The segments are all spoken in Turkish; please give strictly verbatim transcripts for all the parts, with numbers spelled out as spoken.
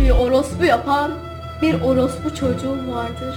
orospuyu orospu yapan bir orospu çocuğum vardır.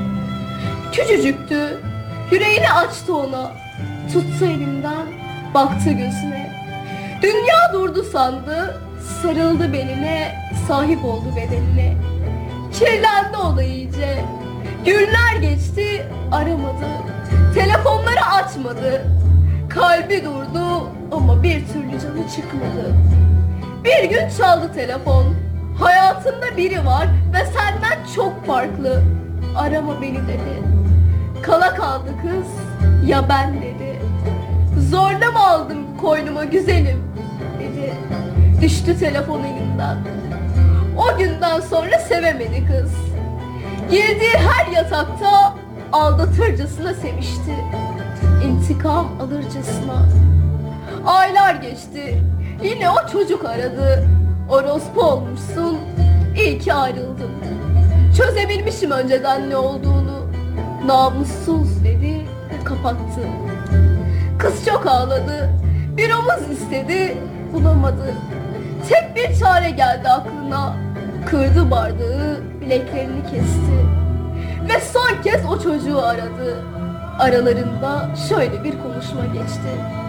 Küçücüktü, yüreğini açtı ona, tuttu elimden, baktı gözüne. Dünya durdu sandı, sarıldı beline, sahip oldu bedenine. Kirlendi o da iyice, günler geçti, aramadı, telefonları açmadı. Kalbi durdu ama bir türlü canı çıkmadı. Bir gün çaldı telefon. Hayatında biri var ve senden çok farklı. Arama beni dedi. Kala kaldı kız, ya ben dedi. Zorla mı aldım koynuma güzelim dedi. Düştü telefon elinden. O günden sonra sevemedi kız. Girdiği her yatakta aldatırcasına sevişti. İntikam alırcasına. Aylar geçti. Yine o çocuk aradı. Orospu olmuşsun. İyi ki ayrıldım. Çözebilmişim önceden ne olduğunu. Namussuz dedi ve kapattı. Kız çok ağladı. Bir omuz istedi. Bulamadı. Tek bir çare geldi aklına. Kırdı bardağı, bileklerini kesti. Ve son kez o çocuğu aradı. Aralarında şöyle bir konuşma geçti.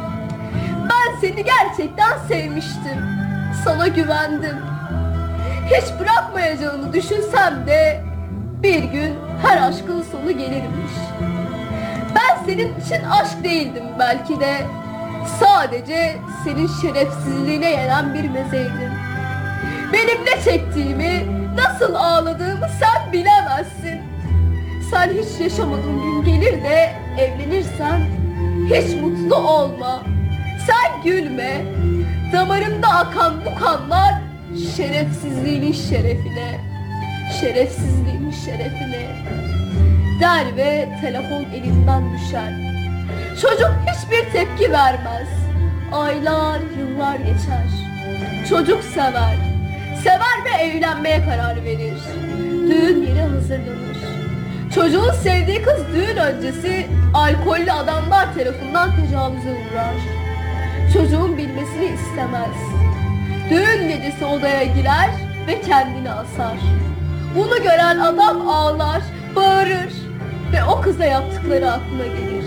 Ben seni gerçekten sevmiştim. Sana güvendim. Hiç bırakmayacağını düşünsem de bir gün her aşkın sonu gelirmiş. Ben senin için aşk değildim belki de. Sadece senin şerefsizliğine yenen bir mezeydim. Benim ne çektiğimi, nasıl ağladığımı sen bilemezsin. Sen hiç yaşamadığın gün gelir de evlenirsen hiç mutlu olma. Sen gülme. Damarında akan bu kanlar şerefsizliğinin şerefine, şerefsizliğinin şerefine der ve telefon elinden düşer. Çocuk hiçbir tepki vermez. Aylar, yıllar geçer. Çocuk sever. Sever ve evlenmeye karar verir. Düğün yeri hazırlanır. Çocuğun sevdiği kız düğün öncesi alkollü adamlar tarafından tecavüze uğrar. Çocuğun bilmesini istemez. Düğün gecesi odaya girer ve kendini asar. Bunu gören adam ağlar, bağırır ve o kıza yaptıkları aklına gelir.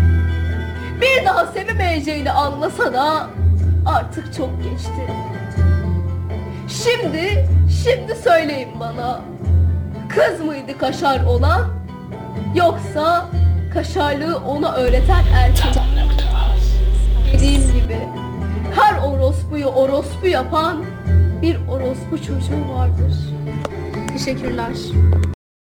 Bir daha sevemeyeceğini anlasa da artık çok geçti. Şimdi, şimdi söyleyin bana, kız mıydı kaşar olan, yoksa kaşarlığı ona öğreten erkek? Dediğim gibi, her orospuyu orospu yapan bir orospu çocuğu vardır. Teşekkürler.